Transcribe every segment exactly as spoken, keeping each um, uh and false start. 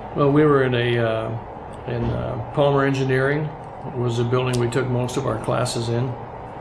Well, we were in a uh, in uh, Palmer Engineering. It was a building we took most of our classes in.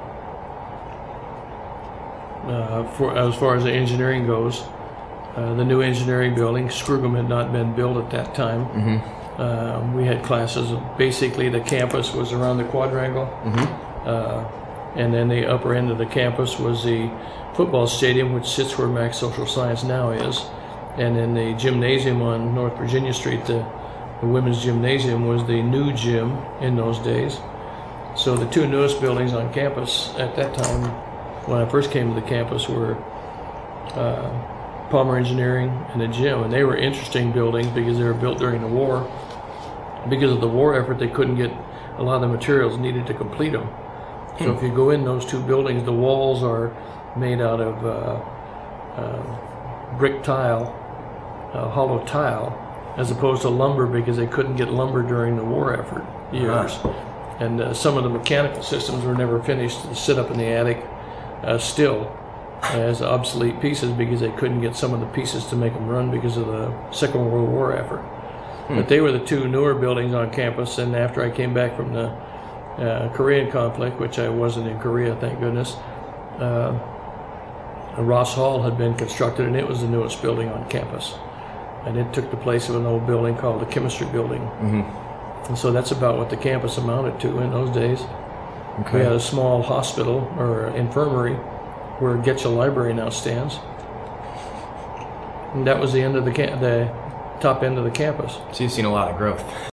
Uh, for as far as the engineering goes, uh, the new engineering building, Scrugum had not been built at that time. Mm-hmm. Uh, we had classes. Basically, the campus was around the quadrangle, Mm-hmm. uh, and then the upper end of the campus was the football stadium, which sits where Max Social Science now is. And then the gymnasium on North Virginia Street, the, the women's gymnasium, was the new gym in those days. So the two newest buildings on campus at that time, when I first came to the campus, were uh, Palmer Engineering and the gym. And they were interesting buildings because they were built during the war. Because of the war effort, they couldn't get a lot of the materials needed to complete them. So if you go in those two buildings, the walls are made out of uh, uh, brick tile, Uh, hollow tile, as opposed to lumber, because they couldn't get lumber during the war effort years. Uh-huh. And uh, some of the mechanical systems were never finished to sit up in the attic uh, still as obsolete pieces, because they couldn't get some of the pieces to make them run because of the Second World War effort. Hmm. But they were the two newer buildings on campus. And after I came back from the uh, Korean conflict, which I wasn't in Korea, thank goodness, uh, Ross Hall had been constructed, and it was the newest building on campus. And it took the place of an old building called the Chemistry Building. Mm-hmm. And so that's about what the campus amounted to in those days. Okay. We had a small hospital or infirmary where Getchell Library now stands. And that was the end of the, ca- the top end of the campus. So you've seen a lot of growth.